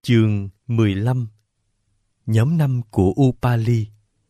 Chương 15. Nhóm 5 của Upali.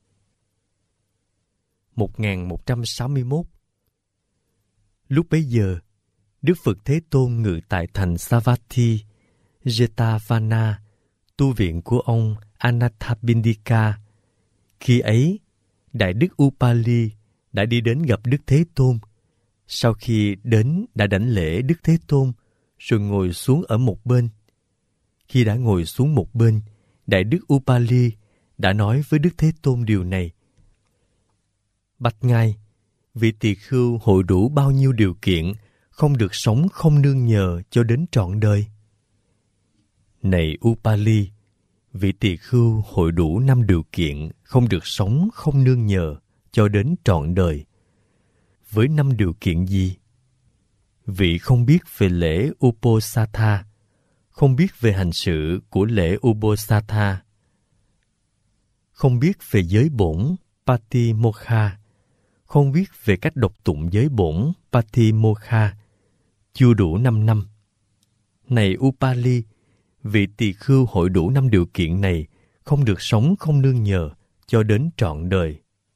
1161. Lúc bấy giờ, Đức Phật Thế Tôn ngự tại thành Savatthi, Jetavana, tu viện của ông Anathapindika. Khi ấy, Đại Đức Upali đã đi đến gặp Đức Thế Tôn. Sau khi đến đã đảnh lễ Đức Thế Tôn, rồi ngồi xuống ở một bên. Khi đã ngồi xuống một bên, Đại Đức Upali đã nói với Đức Thế Tôn điều này: Bạch Ngài, vị tỳ khưu hội đủ bao nhiêu điều kiện, không được sống không nương nhờ cho đến trọn đời? Này Upali, vị tỳ khưu hội đủ 5 điều kiện, không được sống không nương nhờ cho đến trọn đời. Với 5 điều kiện gì? Vị không biết về lễ Uposatha, không biết về hành sự của lễ Uposatha, không biết về giới bổn Patimokkha, không biết về cách đọc tụng giới bổn Patimokkha, chưa đủ 5 năm. Này Upali, vị tỳ khưu hội đủ 5 điều kiện này, không được sống không nương nhờ cho đến trọn đời.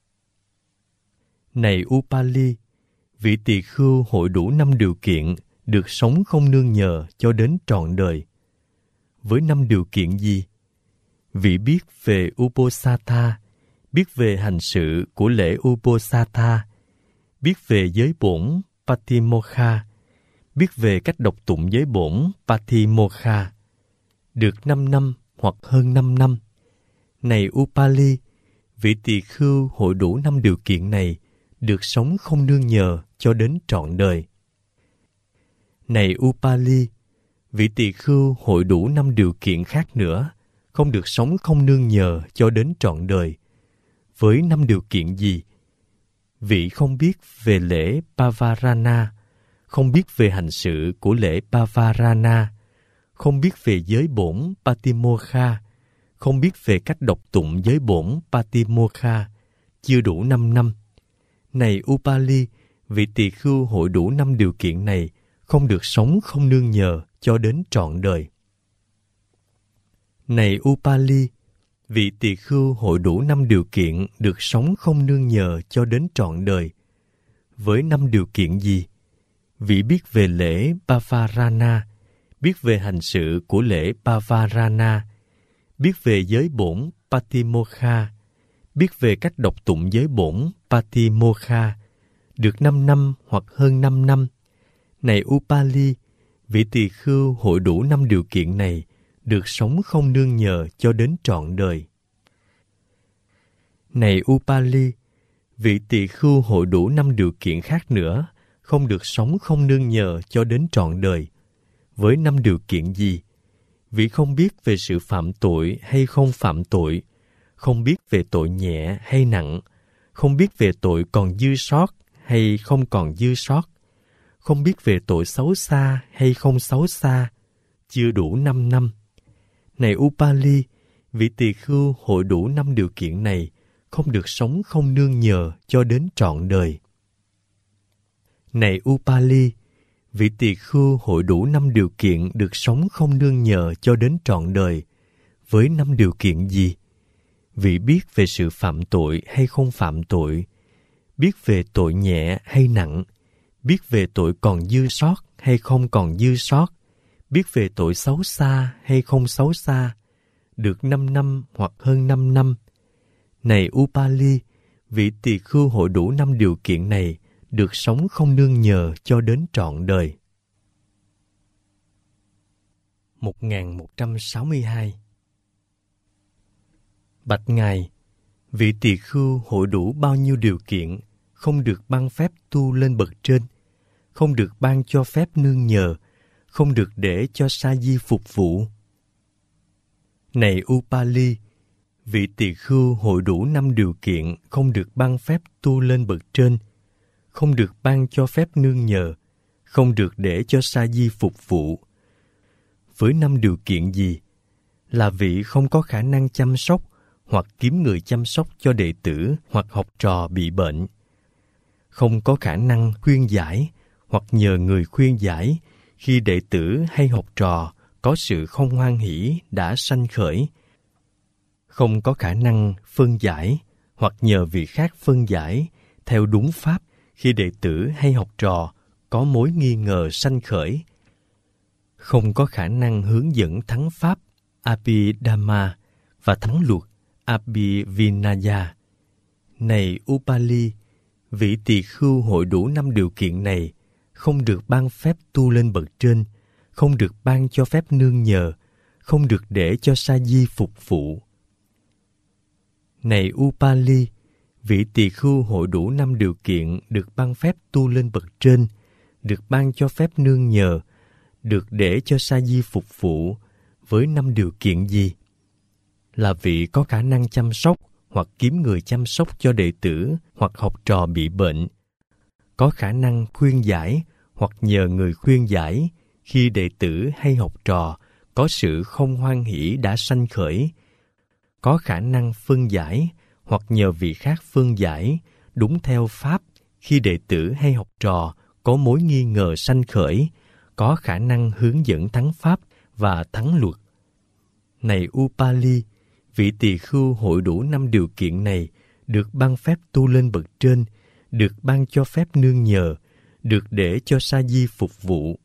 Này Upali, vị tỳ khưu hội đủ 5 điều kiện, được sống không nương nhờ cho đến trọn đời. Với 5 điều kiện gì? Vị biết về Uposatha, biết về hành sự của lễ Uposatha, biết về giới bổn Patimokkha, biết về cách đọc tụng giới bổn Patimokkha, được 5 năm hoặc hơn 5 năm. Này Upali, vị tỳ khưu hội đủ 5 điều kiện này, được sống không nương nhờ cho đến trọn đời. Này Upali, vị tỳ khưu hội đủ 5 điều kiện khác nữa, không được sống không nương nhờ cho đến trọn đời. Với 5 điều kiện gì? Vị không biết về lễ Pavarana, không biết về hành sự của lễ Pavarana, không biết về giới bổn Patimokkha, không biết về cách đọc tụng giới bổn Patimokkha, chưa đủ 5 năm. Này Upali, vị tỳ khưu hội đủ 5 điều kiện này, không được sống không nương nhờ cho đến trọn đời. Này Upali, vị tỳ khưu hội đủ 5 điều kiện, được sống không nương nhờ cho đến trọn đời. Với 5 điều kiện gì? Vị biết về lễ Pavarana, biết về hành sự của lễ Pavarana, biết về giới bổn Patimokkha, biết về cách đọc tụng giới bổn Patimokkha, được 5 năm hoặc hơn 5 năm. Này Upali, vị tỳ khưu hội đủ 5 điều kiện này, được sống không nương nhờ cho đến trọn đời. Này Upali, vị tỳ khưu hội đủ 5 điều kiện khác nữa, không được sống không nương nhờ cho đến trọn đời. Với 5 điều kiện gì? Vị không biết về sự phạm tội hay không phạm tội, không biết về tội nhẹ hay nặng, không biết về tội còn dư sót hay không còn dư sót, không biết về tội xấu xa hay không xấu xa, chưa đủ 5 năm. Này Upali, vị tỳ khưu hội đủ 5 điều kiện này, không được sống không nương nhờ cho đến trọn đời. Này Upali, vị tỳ khưu hội đủ 5 điều kiện, được sống không nương nhờ cho đến trọn đời. Với 5 điều kiện gì? Vị biết về sự phạm tội hay không phạm tội, biết về tội nhẹ hay nặng, biết về tội còn dư sót hay không còn dư sót, biết về tội xấu xa hay không xấu xa, được 5 năm hoặc hơn 5 năm. Này Upali, vị tỳ khưu hội đủ 5 điều kiện này, được sống không nương nhờ cho đến trọn đời. 1162. Bạch Ngài, vị tỳ khưu hội đủ bao nhiêu điều kiện, không được ban phép tu lên bậc trên, không được ban cho phép nương nhờ, không được để cho sa di phục vụ? Này Upali, vị tỳ khưu hội đủ 5 điều kiện, không được ban phép tu lên bậc trên, không được ban cho phép nương nhờ, không được để cho sa di phục vụ. Với 5 điều kiện gì? Là vị không có khả năng chăm sóc hoặc kiếm người chăm sóc cho đệ tử hoặc học trò bị bệnh, không có khả năng khuyên giải hoặc nhờ người khuyên giải khi đệ tử hay học trò có sự không hoan hỷ đã sanh khởi, không có khả năng phân giải hoặc nhờ vị khác phân giải theo đúng pháp khi đệ tử hay học trò có mối nghi ngờ sanh khởi, không có khả năng hướng dẫn thắng pháp Abhidhamma và thắng luật Abhivinaya. Này Upali, vị tỳ khưu hội đủ 5 điều kiện này không được ban phép tu lên bậc trên, không được ban cho phép nương nhờ, không được để cho sa di phục vụ. Này Upali, vị tỳ khưu hội đủ 5 điều kiện được ban phép tu lên bậc trên, được ban cho phép nương nhờ, được để cho sa di phục vụ với 5 điều kiện gì? Là vị có khả năng chăm sóc hoặc kiếm người chăm sóc cho đệ tử hoặc học trò bị bệnh, có khả năng khuyên giải hoặc nhờ người khuyên giải khi đệ tử hay học trò có sự không hoan hỷ đã sanh khởi, có khả năng phân giải hoặc nhờ vị khác phân giải đúng theo pháp khi đệ tử hay học trò có mối nghi ngờ sanh khởi, có khả năng hướng dẫn thắng pháp và thắng luật. Này Upali, vị tỳ khưu hội đủ 5 điều kiện này được ban phép tu lên bậc trên, được ban cho phép nương nhờ, được để cho sa di phục vụ.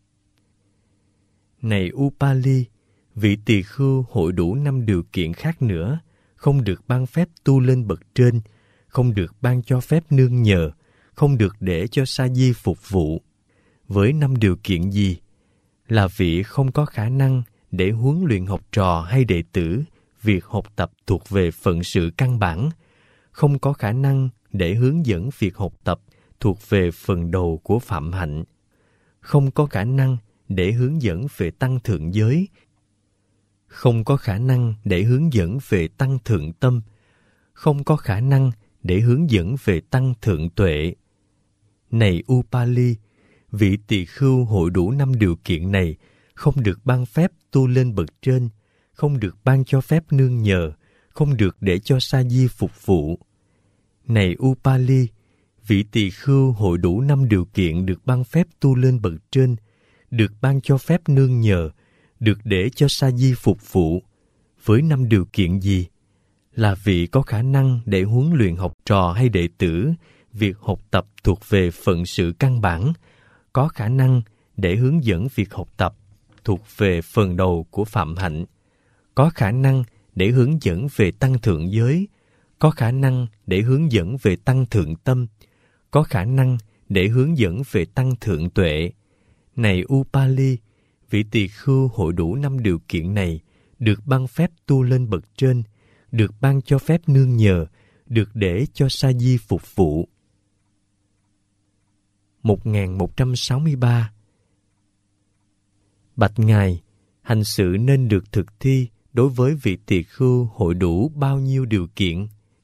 Này Upali, vị tỳ khưu hội đủ 5 điều kiện khác nữa, không được ban phép tu lên bậc trên, không được ban cho phép nương nhờ, không được để cho sa di phục vụ. Với 5 điều kiện gì? Là vị không có khả năng để huấn luyện học trò hay đệ tử việc học tập thuộc về phận sự căn bản, không có khả năng để hướng dẫn việc học tập thuộc về phần đầu của phạm hạnh, không có khả năng để hướng dẫn về tăng thượng giới, không có khả năng để hướng dẫn về tăng thượng tâm, không có khả năng để hướng dẫn về tăng thượng tuệ. Này Upali, vị tỳ khưu hội đủ 5 điều kiện này không được ban phép tu lên bậc trên, không được ban cho phép nương nhờ, không được để cho sa di phục vụ. Này Upali, vị tỳ khưu hội đủ 5 điều kiện được ban phép tu lên bậc trên, được ban cho phép nương nhờ, được để cho sa di phục vụ. Với 5 điều kiện gì? Là vị có khả năng để huấn luyện học trò hay đệ tử việc học tập thuộc về phận sự căn bản, có khả năng để hướng dẫn việc học tập thuộc về phần đầu của phạm hạnh, có khả năng để hướng dẫn về tăng thượng giới, có khả năng để hướng dẫn về tăng thượng tâm, có khả năng để hướng dẫn về tăng thượng tuệ. Này Upali, vị tỳ khưu hội đủ 5 điều kiện này được ban phép tu lên bậc trên, được ban cho phép nương nhờ, được để cho sa di phục vụ. 1163. Bạch Ngài, hành sự nên được thực thi đối với vị tỳ khưu hội đủ bao nhiêu điều kiện?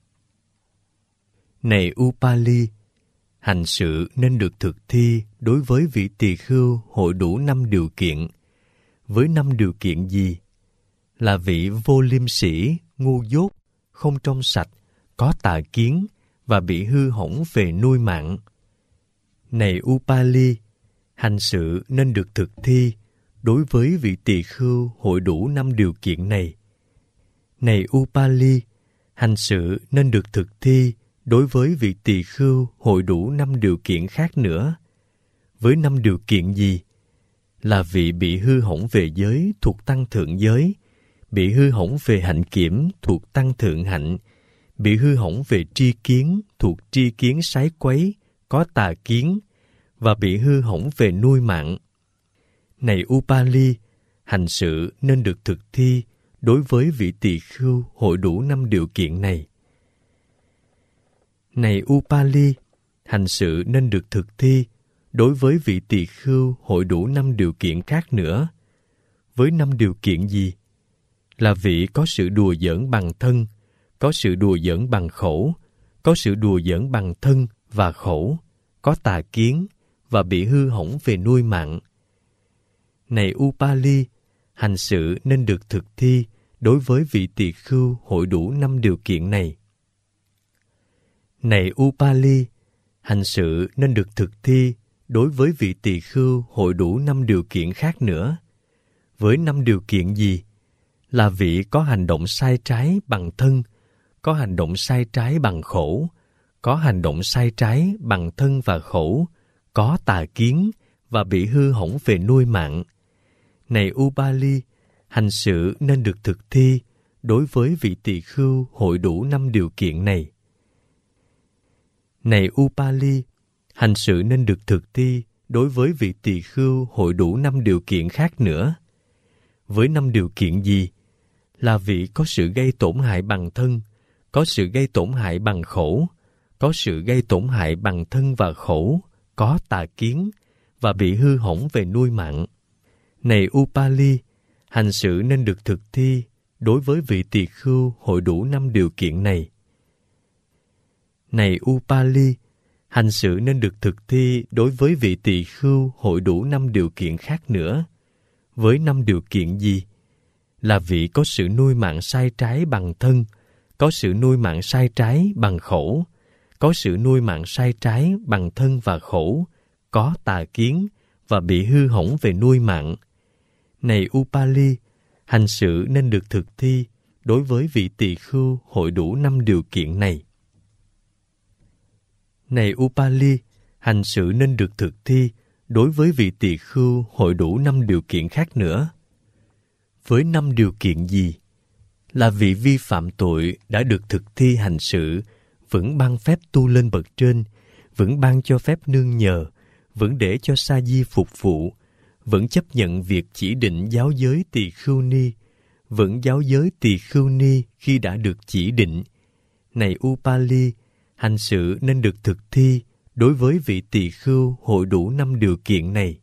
Này Upali, hành sự nên được thực thi đối với vị tỳ khưu hội đủ 5 điều kiện. Với 5 điều kiện gì? Là vị vô liêm sỉ, ngu dốt, không trong sạch, có tà kiến và bị hư hỏng về nuôi mạng. Này Upali, hành sự nên được thực thi đối với vị tỳ khưu hội đủ 5 điều kiện này. Này Upali, hành sự nên được thực thi đối với vị tỳ khưu hội đủ 5 điều kiện khác nữa. Với 5 điều kiện gì? Là vị bị hư hỏng về giới thuộc tăng thượng giới, bị hư hỏng về hạnh kiểm thuộc tăng thượng hạnh, bị hư hỏng về tri kiến thuộc tri kiến sái quấy, có tà kiến, và bị hư hỏng về nuôi mạng. Này Upali, hành sự nên được thực thi đối với vị tỳ khưu hội đủ 5 điều kiện này. Này Upali, hành sự nên được thực thi đối với vị tỳ khưu hội đủ 5 điều kiện khác nữa. Với 5 điều kiện gì? Là vị có sự đùa giỡn bằng thân, có sự đùa giỡn bằng khẩu, có sự đùa giỡn bằng thân và khẩu, có tà kiến và bị hư hỏng về nuôi mạng. Này Upali, hành sự nên được thực thi đối với vị tỳ khưu hội đủ 5 điều kiện này. Này Upali, hành sự nên được thực thi đối với vị tỳ khưu hội đủ 5 điều kiện khác nữa. Với 5 điều kiện gì? Là vị có hành động sai trái bằng thân, có hành động sai trái bằng khẩu, có hành động sai trái bằng thân và khẩu, có tà kiến và bị hư hỏng về nuôi mạng. Này Upali, hành sự nên được thực thi đối với vị tỳ khưu hội đủ 5 điều kiện này. Này Upali, hành sự nên được thực thi đối với vị tỳ khưu hội đủ 5 điều kiện khác nữa. Với 5 điều kiện gì? Là vị có sự gây tổn hại bằng thân, có sự gây tổn hại bằng khẩu, có sự gây tổn hại bằng thân và khẩu, có tà kiến và bị hư hỏng về nuôi mạng. Này Upali, hành sự nên được thực thi đối với vị tỳ khưu hội đủ 5 điều kiện này. Này Upali, hành sự nên được thực thi đối với vị tỳ khưu hội đủ 5 điều kiện khác nữa. Với 5 điều kiện gì? Là vị có sự nuôi mạng sai trái bằng thân, có sự nuôi mạng sai trái bằng khẩu, có sự nuôi mạng sai trái bằng thân và khẩu, có tà kiến và bị hư hỏng về nuôi mạng. Này Upali, hành sự nên được thực thi đối với vị tỳ khưu hội đủ 5 điều kiện này. Này Upali, hành sự nên được thực thi đối với vị tỳ khưu hội đủ 5 điều kiện khác nữa. Với 5 điều kiện gì? Là vị vi phạm tội đã được thực thi hành sự, vẫn ban phép tu lên bậc trên, vẫn ban cho phép nương nhờ, vẫn để cho sa di phục vụ, vẫn chấp nhận việc chỉ định giáo giới tỳ khưu ni, vẫn giáo giới tỳ khưu ni khi đã được chỉ định. Này Upali, hành sự nên được thực thi đối với vị tỳ khưu hội đủ 5 điều kiện này.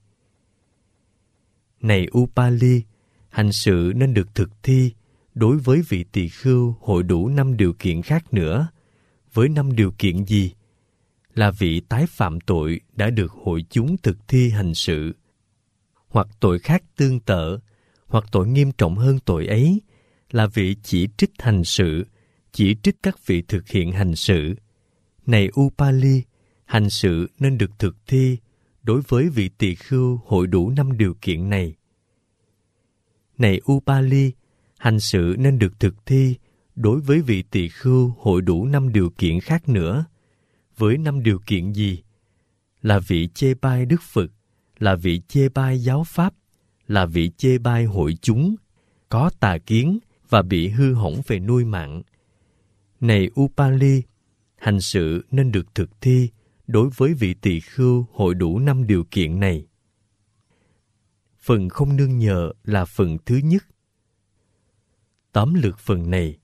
Này Upali, hành sự nên được thực thi đối với vị tỳ khưu hội đủ 5 điều kiện khác nữa. Với 5 điều kiện gì? Là vị tái phạm tội đã được hội chúng thực thi hành sự, hoặc tội khác tương tự, hoặc tội nghiêm trọng hơn tội ấy, là vị chỉ trích hành sự, chỉ trích các vị thực hiện hành sự. Này Upali, hành sự nên được thực thi đối với vị tỳ khưu hội đủ 5 điều kiện này. Này Upali, hành sự nên được thực thi đối với vị tỳ khưu hội đủ 5 điều kiện khác nữa. Với 5 điều kiện gì? Là vị chê bai Đức Phật, là vị chê bai giáo pháp, là vị chê bai hội chúng, có tà kiến và bị hư hỏng về nuôi mạng. Này Upali, hành sự nên được thực thi đối với vị tỳ khưu hội đủ 5 điều kiện này. Phần không nương nhờ là phần thứ nhất. Tóm lược phần này.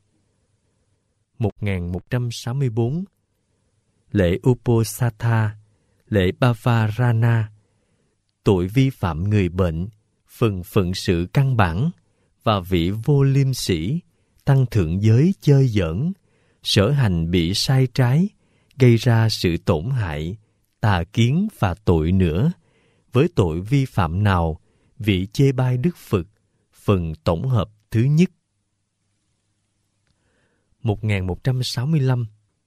1164. Lễ Uposatha, lễ Bavarana, tội vi phạm người bệnh, phần phận sự căn bản, và vị vô liêm sĩ, tăng thượng giới chơi giỡn, sở hành bị sai trái, gây ra sự tổn hại, tà kiến và tội nữa. Với tội vi phạm nào, vị chê bai Đức Phật, phần tổng hợp thứ nhất. 1165.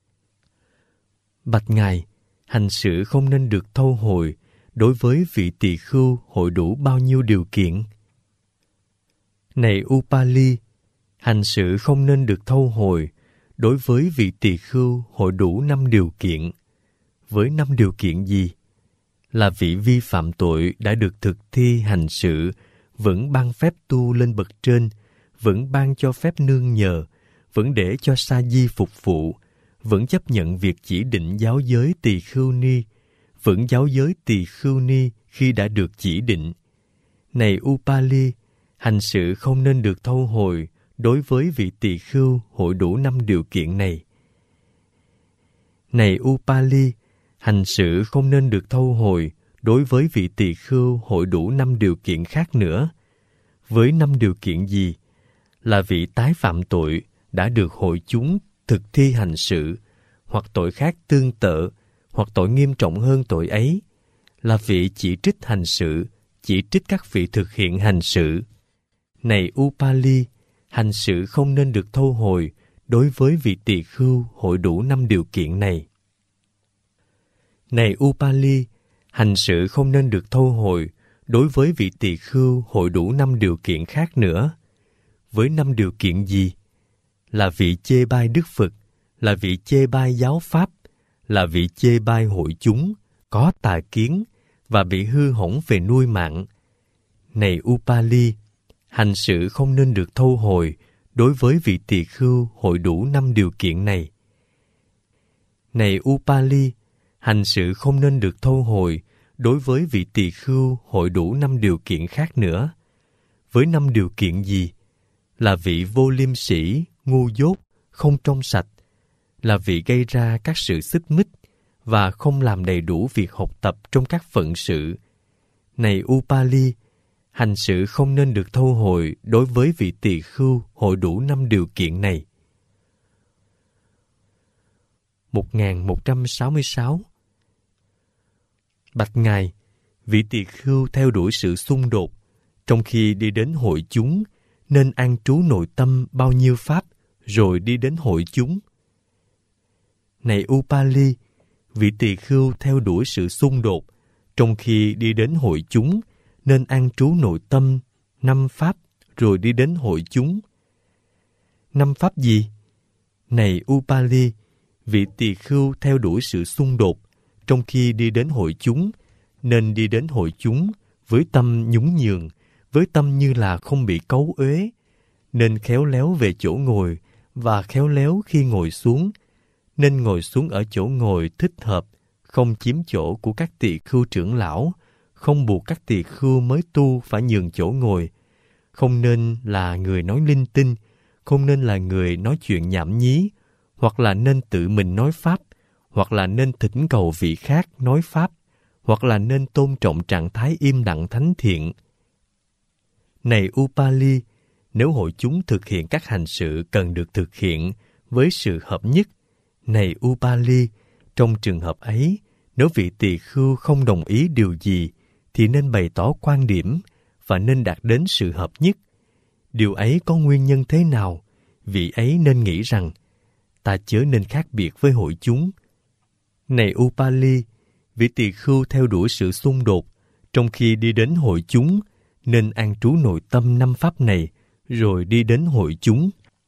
Bạch Ngài, hành sự không nên được thâu hồi đối với vị tỳ khưu hội đủ bao nhiêu điều kiện? Này Upali, hành sự không nên được thâu hồi đối với vị tỳ khưu hội đủ 5 điều kiện. Với 5 điều kiện gì? Là vị vi phạm tội đã được thực thi hành sự, vẫn ban phép tu lên bậc trên, vẫn ban cho phép nương nhờ, vẫn để cho sa di phục vụ, vẫn chấp nhận việc chỉ định giáo giới tỳ khưu ni, vẫn giáo giới tỳ khưu ni khi đã được chỉ định. Này Upali, hành sự không nên được thâu hồi đối với vị tỳ khưu hội đủ 5 điều kiện này. Này Upali, hành sự không nên được thâu hồi đối với vị tỳ khưu hội đủ 5 điều kiện khác nữa. Với 5 điều kiện gì? Là vị tái phạm tội đã được hội chúng thực thi hành sự, hoặc tội khác tương tự, hoặc tội nghiêm trọng hơn tội ấy, là vị chỉ trích hành sự, chỉ trích các vị thực hiện hành sự. Này Upali, hành sự không nên được thâu hồi đối với vị tỳ khưu hội đủ 5 điều kiện này. Này Upali, hành sự không nên được thâu hồi đối với vị tỳ khưu hội đủ 5 điều kiện khác nữa. Với 5 điều kiện gì? Là vị chê bai Đức Phật, là vị chê bai giáo pháp, là vị chê bai hội chúng, có tà kiến, và bị hư hỏng về nuôi mạng. Này Upali, hành sự không nên được thâu hồi đối với vị tỳ khưu hội đủ 5 điều kiện này. Này Upali, hành sự không nên được thâu hồi đối với vị tỳ khưu hội đủ 5 điều kiện khác nữa. Với 5 điều kiện gì? Là vị vô liêm sĩ, ngu dốt, không trong sạch, là vị gây ra các sự xích mích và không làm đầy đủ việc học tập trong các phận sự. Này Upali, hành sự không nên được thâu hồi đối với vị tỳ khưu hội đủ 5 điều kiện này. 1166. Bạch Ngài, vị tỳ khưu theo đuổi sự xung đột, trong khi đi đến hội chúng, nên an trú nội tâm bao nhiêu pháp, rồi đi đến hội chúng. Này Upali, vị tỳ khưu theo đuổi sự xung đột, trong khi đi đến hội chúng, nên an trú nội tâm 5 pháp, rồi đi đến hội chúng. 5 pháp gì? Này Upali, vị tỳ khưu theo đuổi sự xung đột, trong khi đi đến hội chúng, nên đi đến hội chúng với tâm nhún nhường, với tâm như là không bị cấu uế, nên khéo léo về chỗ ngồi và khéo léo khi ngồi xuống, nên ngồi xuống ở chỗ ngồi thích hợp, không chiếm chỗ của các tỳ khưu trưởng lão, không buộc các tỳ khưu mới tu phải nhường chỗ ngồi, không nên là người nói linh tinh, không nên là người nói chuyện nhảm nhí, hoặc là nên tự mình nói pháp, hoặc là nên thỉnh cầu vị khác nói pháp, hoặc là nên tôn trọng trạng thái im lặng thánh thiện. Này Upali, nếu hội chúng thực hiện các hành sự cần được thực hiện với sự hợp nhất, này Upali, trong trường hợp ấy, nếu vị tỳ khưu không đồng ý điều gì, thì nên bày tỏ quan điểm và nên đạt đến sự hợp nhất. Điều ấy có nguyên nhân thế nào? Vị ấy nên nghĩ rằng, ta chớ nên khác biệt với hội chúng. Này Upali, vị tỳ khưu theo đuổi sự xung đột, trong khi đi đến hội chúng, nên an trú nội tâm 5 pháp này, rồi đi đến hội chúng.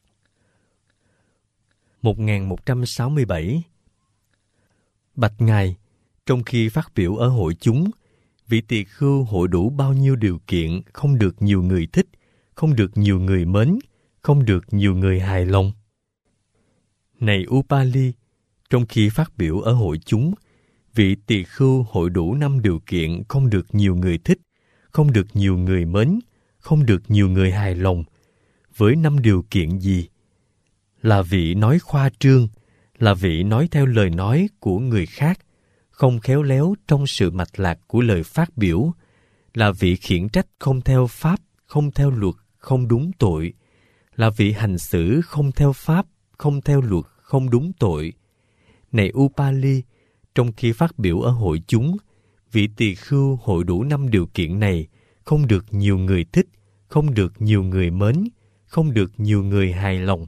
1167. Bạch Ngài, trong khi phát biểu ở hội chúng, vị tỳ khưu hội đủ bao nhiêu điều kiện không được nhiều người thích, không được nhiều người mến, không được nhiều người hài lòng? Này Upali, trong khi phát biểu ở hội chúng, vị tỳ khưu hội đủ 5 điều kiện không được nhiều người thích, không được nhiều người mến, không được nhiều người hài lòng. Với 5 điều kiện gì? Là vị nói khoa trương, là vị nói theo lời nói của người khác, không khéo léo trong sự mạch lạc của lời phát biểu, là vị khiển trách không theo pháp, không theo luật, không đúng tội, là vị hành xử không theo pháp, không theo luật, không đúng tội. Này Upali, trong khi phát biểu ở hội chúng, vị tỳ khưu hội đủ 5 điều kiện này không được nhiều người thích, không được nhiều người mến, không được nhiều người hài lòng.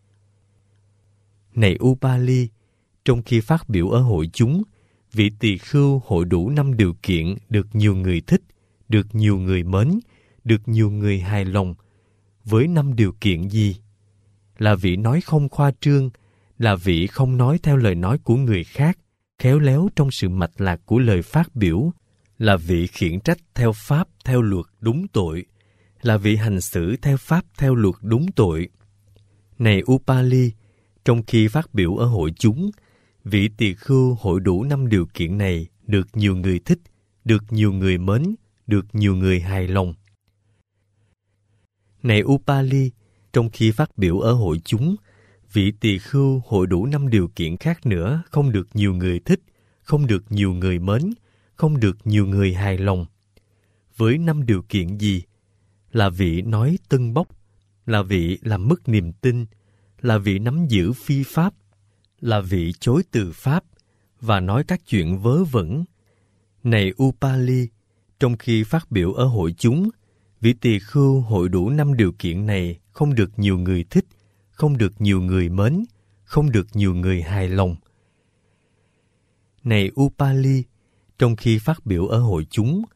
Này Upali, trong khi phát biểu ở hội chúng, vị tỳ khưu hội đủ 5 điều kiện được nhiều người thích, được nhiều người mến, được nhiều người hài lòng. Với 5 điều kiện gì? Là vị nói không khoa trương, là vị không nói theo lời nói của người khác, khéo léo trong sự mạch lạc của lời phát biểu, là vị khiển trách theo pháp, theo luật đúng tội, là vị hành xử theo pháp, theo luật đúng tội. Này Upali, trong khi phát biểu ở hội chúng, vị tỳ khưu hội đủ 5 điều kiện này được nhiều người thích, được nhiều người mến, được nhiều người hài lòng. Này Upali, trong khi phát biểu ở hội chúng, vị tỳ khưu hội đủ 5 điều kiện khác nữa không được nhiều người thích, không được nhiều người mến, không được nhiều người hài lòng. Với 5 điều kiện gì? Là vị nói tâng bốc, là vị làm mất niềm tin, là vị nắm giữ phi pháp, là vị chối từ pháp và nói các chuyện vớ vẩn. Này Upali, trong khi phát biểu ở hội chúng, vị tỳ khưu hội đủ 5 điều kiện này không được nhiều người thích, không được nhiều người mến, không được nhiều người hài lòng. Này Upali, trong khi phát biểu ở hội chúng,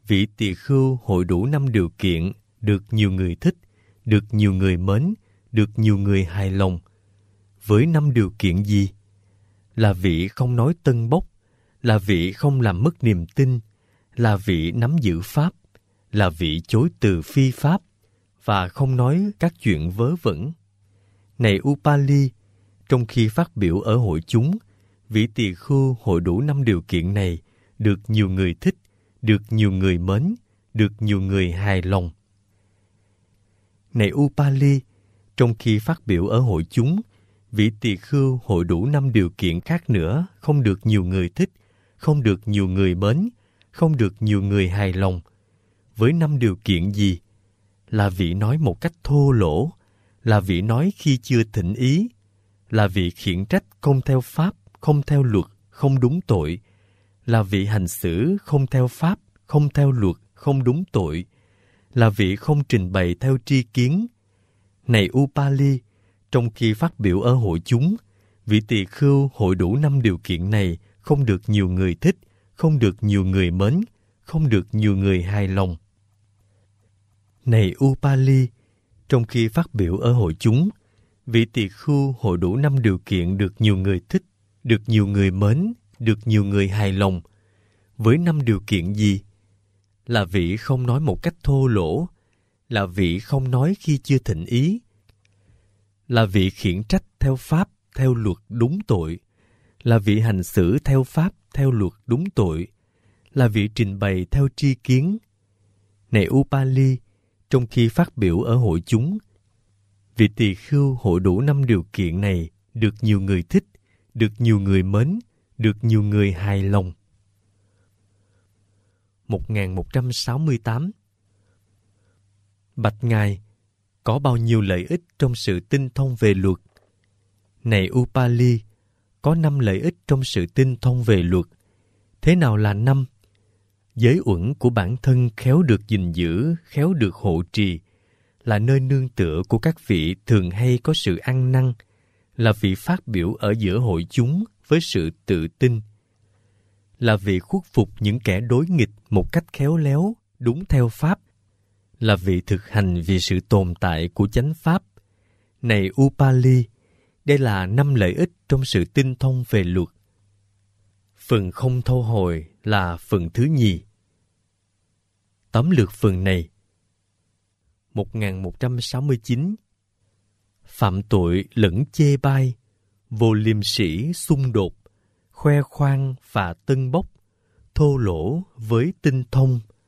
vị tỳ khưu hội đủ 5 điều kiện, được nhiều người thích, được nhiều người mến, được nhiều người hài lòng. Với 5 điều kiện gì? Là vị không nói tân bốc, là vị không làm mất niềm tin, là vị nắm giữ pháp, là vị chối từ phi pháp, và không nói các chuyện vớ vẩn. Này Upali, trong khi phát biểu ở hội chúng, vị tỳ khưu hội đủ 5 điều kiện này, được nhiều người thích, được nhiều người mến, được nhiều người hài lòng. Này Upali, trong khi phát biểu ở hội chúng, vị tỳ khưu hội đủ 5 điều kiện khác nữa, không được nhiều người thích, không được nhiều người mến, không được nhiều người hài lòng. Với 5 điều kiện gì? Là vị nói một cách thô lỗ, là vị nói khi chưa thỉnh ý, là vị khiển trách không theo pháp, không theo luật, không đúng tội, là vị hành xử không theo pháp, không theo luật, không đúng tội, là vị không trình bày theo tri kiến. Này Upali, trong khi phát biểu ở hội chúng, vị tỳ khưu hội đủ 5 điều kiện này, không được nhiều người thích, không được nhiều người mến, không được nhiều người hài lòng. Này Upali, trong khi phát biểu ở hội chúng, vị tỳ khưu hội đủ 5 điều kiện được nhiều người thích, được nhiều người mến, được nhiều người hài lòng. Với 5 điều kiện gì? Là vị không nói một cách thô lỗ, là vị không nói khi chưa thỉnh ý, là vị khiển trách theo pháp, theo luật đúng tội, là vị hành xử theo pháp, theo luật đúng tội, là vị trình bày theo tri kiến. Này Upali, trong khi phát biểu ở hội chúng, vị tỳ khưu hội đủ 5 điều kiện này, được nhiều người thích, được nhiều người mến, được nhiều người hài lòng. 1168. Bạch Ngài, có bao nhiêu lợi ích trong sự tinh thông về luật? Này Upali, có 5 lợi ích trong sự tinh thông về luật. Thế nào là 5? Giới uẩn của bản thân khéo được gìn giữ, khéo được hộ trì, là nơi nương tựa của các vị thường hay có sự ăn năn, là vị phát biểu ở giữa hội chúng với sự tự tin, là vị khuất phục những kẻ đối nghịch một cách khéo léo, đúng theo pháp, là vị thực hành vì sự tồn tại của chánh pháp. Này Upali, đây là 5 lợi ích trong sự tinh thông về luật. Phần không thu hồi là phần thứ nhì. Tóm lược phần này. 1169. Phạm tội lẫn chê bai, vô liêm sỉ xung đột, khoe khoang và tân bốc, thô lỗ với tinh thông,